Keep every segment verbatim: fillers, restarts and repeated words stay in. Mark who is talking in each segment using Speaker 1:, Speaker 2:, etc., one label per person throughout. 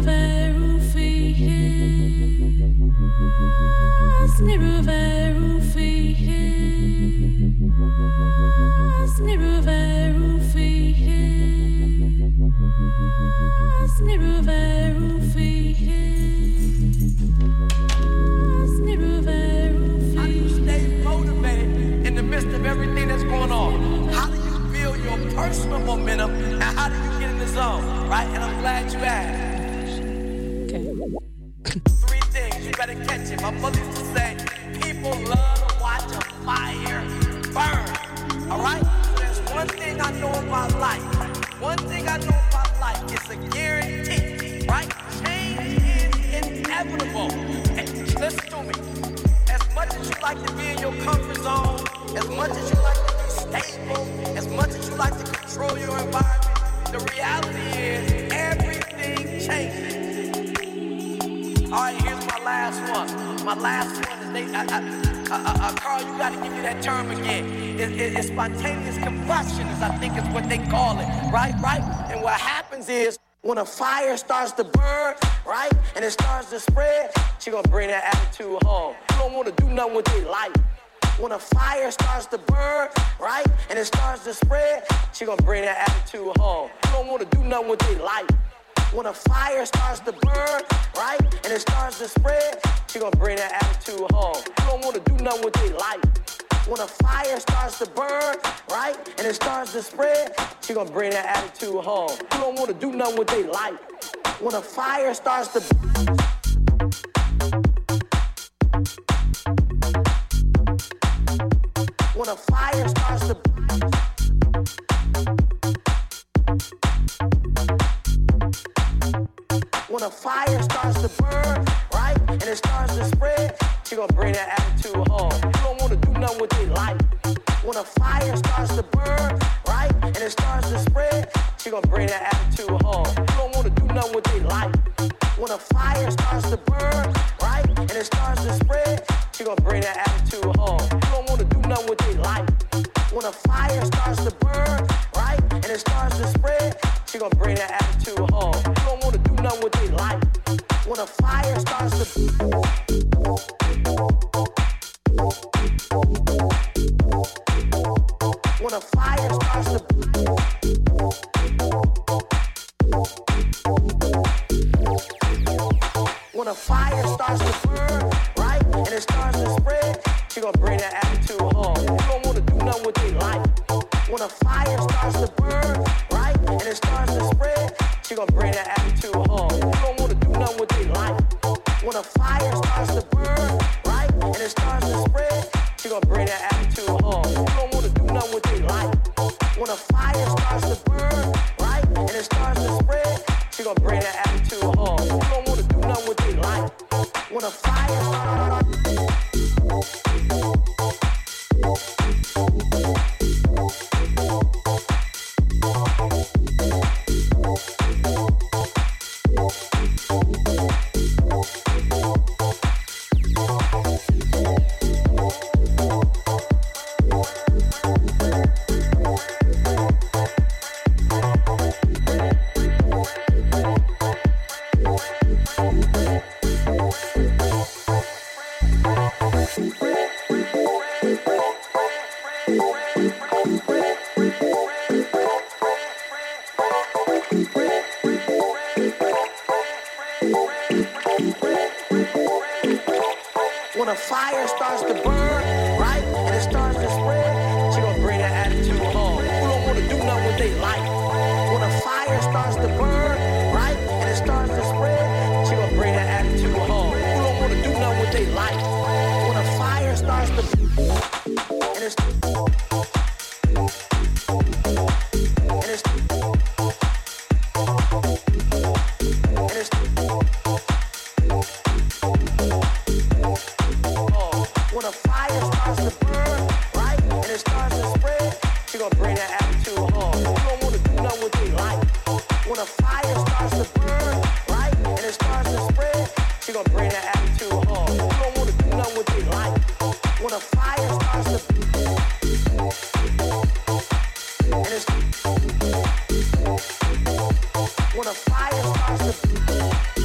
Speaker 1: When a fire starts to burn, right, and it starts to spread, she gonna bring that attitude home. You don't wanna do nothing with their life. When a fire starts to burn, right, and it starts to spread, she gonna bring that attitude home. You don't wanna do nothing with their life. When a fire starts to burn, right, and it starts to spread, she gonna bring that attitude home. You don't wanna do nothing with their life. When a fire starts to burn, right, and it starts to spread, she gonna bring that attitude home. You don't wanna do nothing with their life. When a fire starts to When a fire starts to When a fire starts to burn, right, and it starts to spread, she gonna bring that attitude home. You don't wanna do nothing with their life. When a fire starts to burn, right, and it starts to spread, she gonna bring that attitude home. You don't wanna do nothing with their life. When a fire starts to burn, right, and it starts to spread, she gonna bring that attitude home. You don't wanna do nothing with their life. When a fire starts to burn, right, and it starts to spread, she gonna bring that attitude home. You don't wanna do nothing with their life. When a fire starts to When a fire starts to When a fire starts to burn, right, and it starts to spread, she gonna bring that attitude home. You don't wanna do nothing with their life. When a fire starts to burn, right, and it starts to spread, she gonna bring that attitude home. You don't wanna do nothing with their life. When a fire starts to burn, right, and it starts to spread, she gonna bring that attitude home. You don't wanna do nothing with their life. When a fire starts to burn, right, and it starts to spread, she gonna bring that attitude home. You don't wanna do nothing with their life. When a fire When a fire starts to burn, right, and it starts to spread, she gonna bring that attitude home. Who don't wanna do nothing with their life? When a fire starts to burn, right, and it starts to spread, she gonna bring that attitude home. Who don't wanna do nothing with their life? When a fire starts to and it's and it's and it's When a fire starts to burn, right, and it starts to spread, she gonna bring that attitude home. You don't wanna do nothing with their life. When a fire starts to burn, right, and it starts to spread, she gonna bring that attitude home. You don't wanna do nothing with their life. When a fire starts to and it's when a fire starts to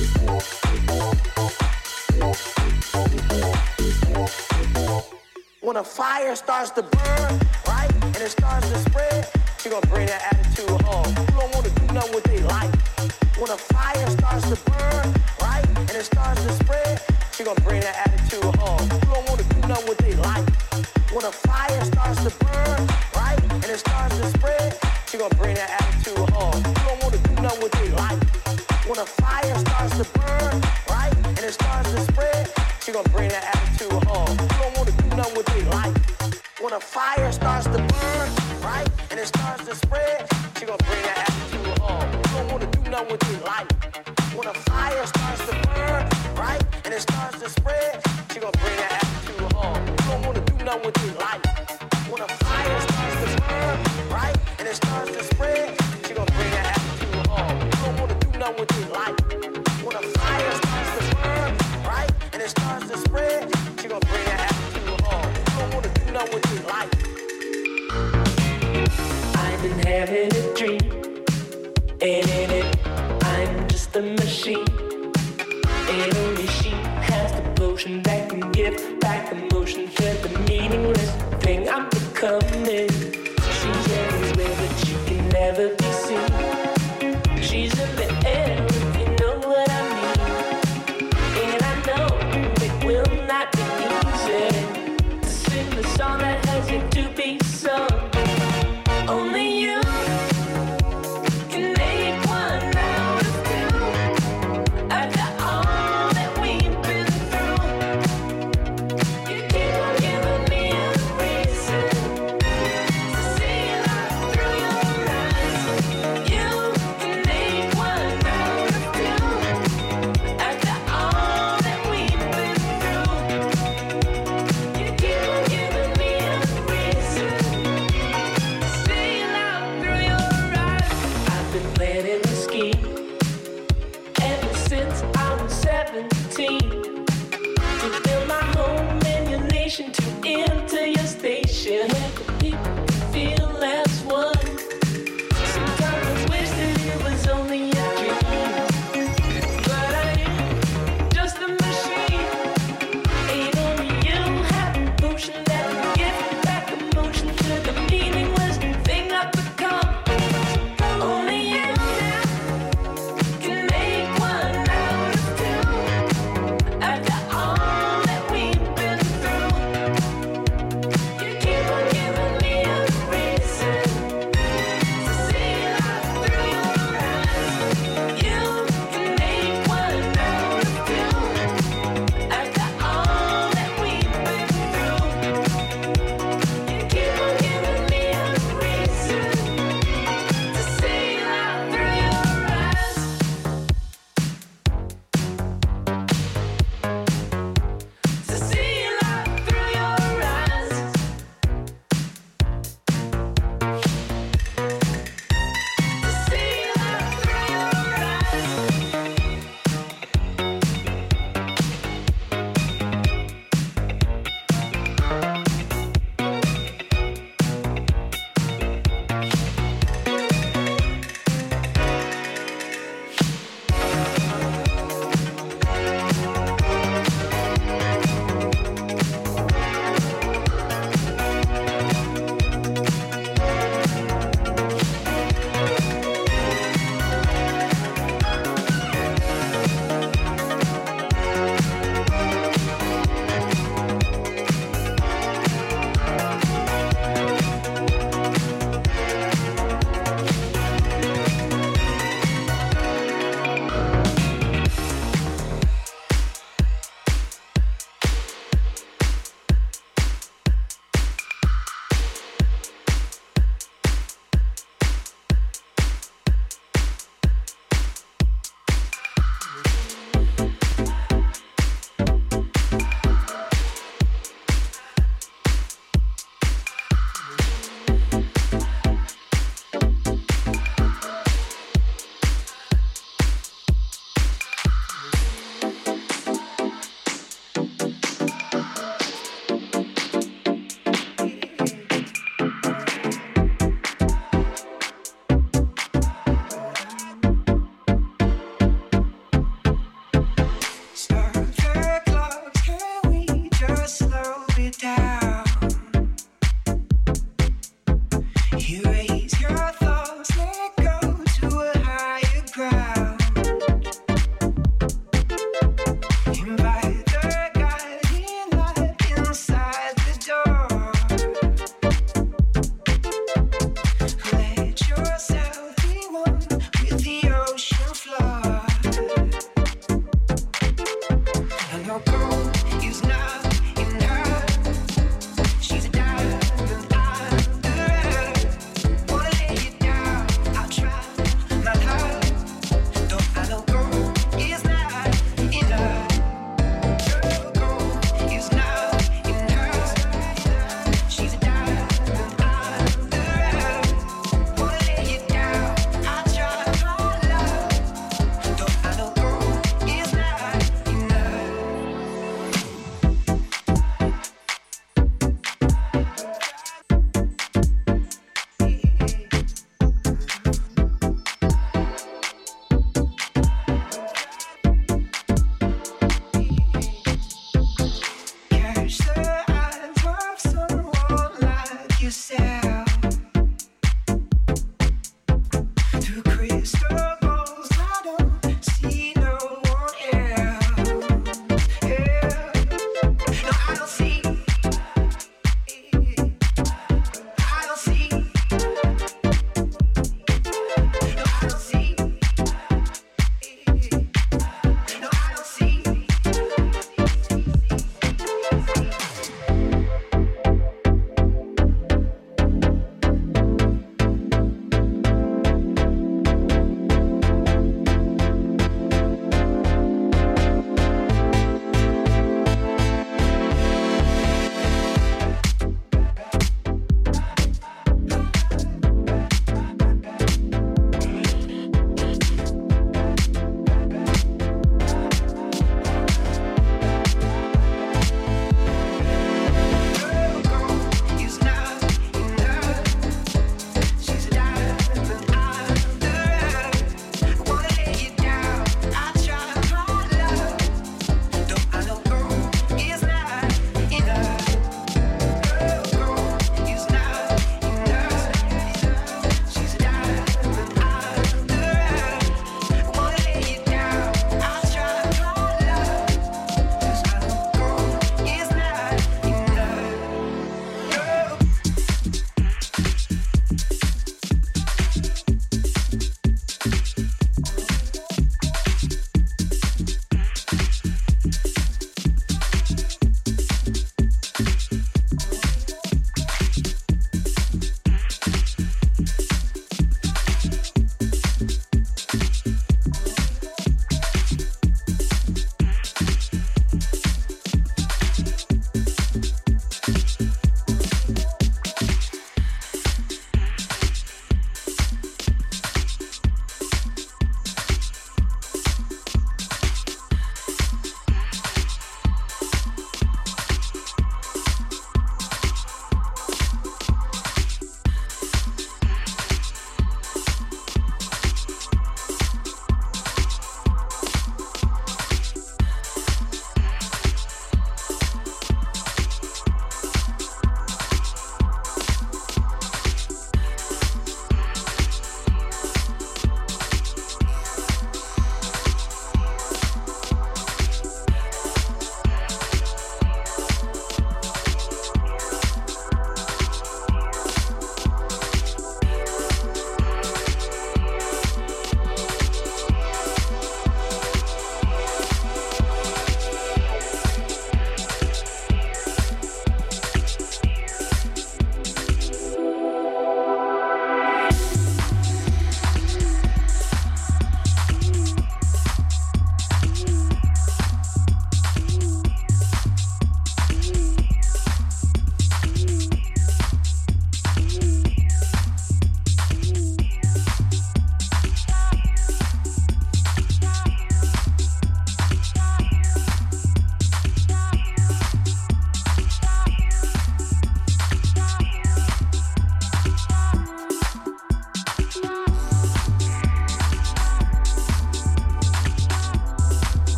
Speaker 1: When a fire starts to burn, right, and it starts to spread, she gonna bring that attitude home. You don't wanna do nothing with their life. When a fire starts to burn, right, and it starts to spread, she gonna bring that attitude home. You don't wanna do nothing with their life. When a fire starts to burn, right, and it starts to spread, she gonna bring that attitude home. You don't wanna do nothing with their life. When a fire starts to burn, right, and it starts to spread, she gonna bring that attitude home. You don't wanna do nothing with their life. When a fire starts to burn, right, and it starts to spread, she gonna bring that attitude home. You don't wanna do nothing with their life. When a fire starts to burn, right, and it starts to spread, she gonna bring that attitude home. You don't wanna do nothing with their life. When a fire starts to burn, right, and it starts to spread, she gonna bring that attitude home. You don't wanna do nothing with their life. When a fire starts to burn, right, and it starts to spread, she gonna bring that attitude home. You don't wanna do nothing with their life.
Speaker 2: I've been having a dream, and in it, I'm just a machine. And only she has the potion that can give back emotion to the meaningless thing I'm becoming. She's everywhere, but she can never be seen.